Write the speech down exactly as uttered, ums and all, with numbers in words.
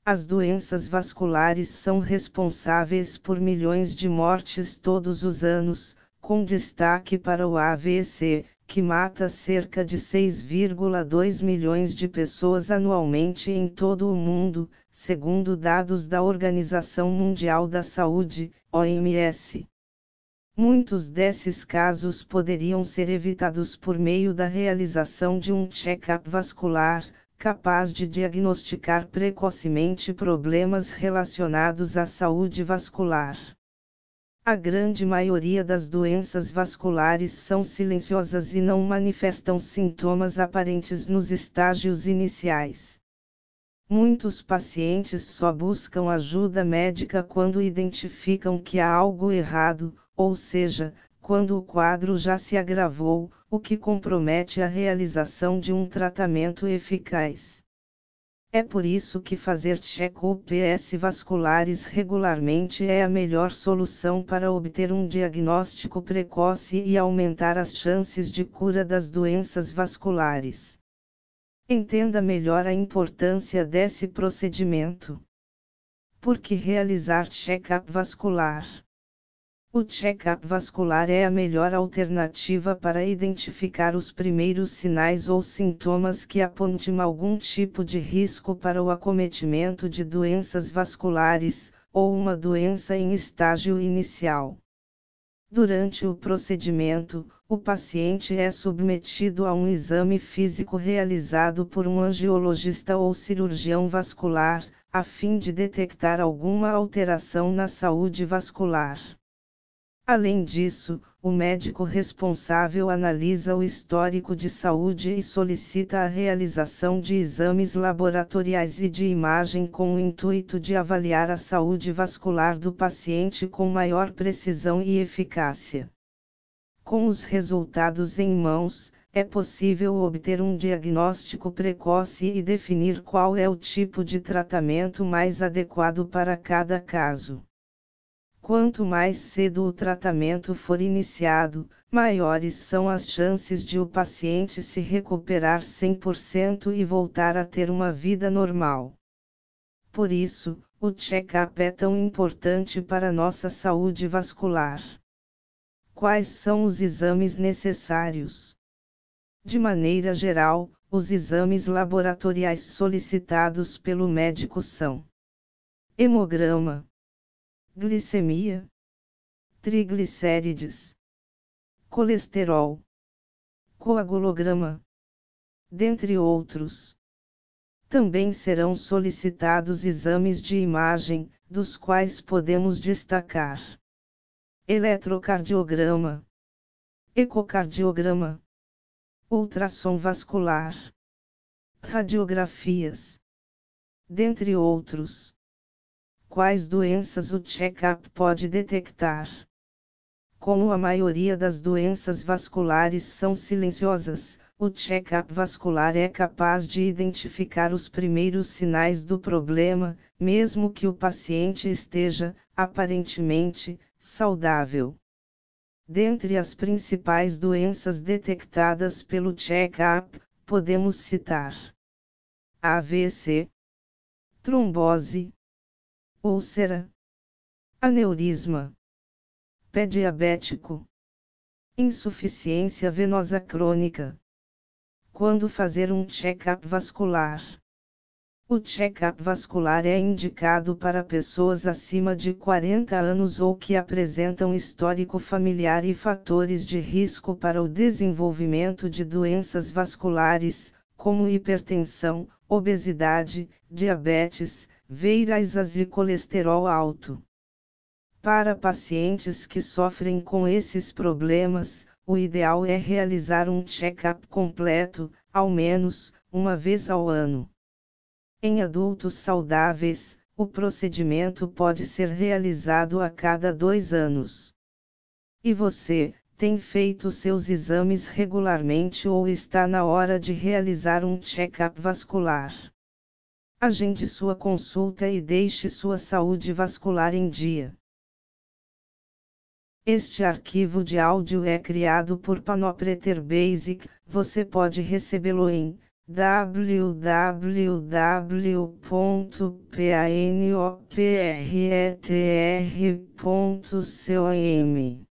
As doenças vasculares são responsáveis por milhões de mortes todos os anos, com destaque para o A V C, que mata cerca de seis vírgula dois milhões de pessoas anualmente em todo o mundo, segundo dados da Organização Mundial da Saúde, O M S. Muitos desses casos poderiam ser evitados por meio da realização de um check-up vascular, capaz de diagnosticar precocemente problemas relacionados à saúde vascular. A grande maioria das doenças vasculares são silenciosas e não manifestam sintomas aparentes nos estágios iniciais. Muitos pacientes só buscam ajuda médica quando identificam que há algo errado, ou seja, quando o quadro já se agravou, o que compromete a realização de um tratamento eficaz. É por isso que fazer check-ups vasculares regularmente é a melhor solução para obter um diagnóstico precoce e aumentar as chances de cura das doenças vasculares. Entenda melhor a importância desse procedimento. Por que realizar check-up vascular? O check-up vascular é a melhor alternativa para identificar os primeiros sinais ou sintomas que apontem algum tipo de risco para o acometimento de doenças vasculares, ou uma doença em estágio inicial. Durante o procedimento, o paciente é submetido a um exame físico realizado por um angiologista ou cirurgião vascular, a fim de detectar alguma alteração na saúde vascular. Além disso, o médico responsável analisa o histórico de saúde e solicita a realização de exames laboratoriais e de imagem com o intuito de avaliar a saúde vascular do paciente com maior precisão e eficácia. Com os resultados em mãos, é possível obter um diagnóstico precoce e definir qual é o tipo de tratamento mais adequado para cada caso. Quanto mais cedo o tratamento for iniciado, maiores são as chances de o paciente se recuperar cem por cento e voltar a ter uma vida normal. Por isso, o check-up é tão importante para nossa saúde vascular. Quais são os exames necessários? De maneira geral, os exames laboratoriais solicitados pelo médico são: hemograma, glicemia, triglicérides, colesterol, coagulograma, dentre outros. Também serão solicitados exames de imagem, dos quais podemos destacar: eletrocardiograma, ecocardiograma, ultrassom vascular, radiografias, dentre outros. Quais doenças o check-up pode detectar? Como a maioria das doenças vasculares são silenciosas, o check-up vascular é capaz de identificar os primeiros sinais do problema, mesmo que o paciente esteja, aparentemente, saudável. Dentre as principais doenças detectadas pelo check-up, podemos citar: A V C, trombose, úlcera, aneurisma, pé diabético, insuficiência venosa crônica. Quando fazer um check-up vascular? O check-up vascular é indicado para pessoas acima de quarenta anos ou que apresentam histórico familiar e fatores de risco para o desenvolvimento de doenças vasculares, como hipertensão, obesidade, diabetes, veirasas e colesterol alto. Para pacientes que sofrem com esses problemas, o ideal é realizar um check-up completo, ao menos, uma vez ao ano. Em adultos saudáveis, o procedimento pode ser realizado a cada dois anos. E você, tem feito seus exames regularmente ou está na hora de realizar um check-up vascular? Agende sua consulta e deixe sua saúde vascular em dia. Este arquivo de áudio é criado por Panopreter Basic, você pode recebê-lo em w w w ponto panopretr ponto com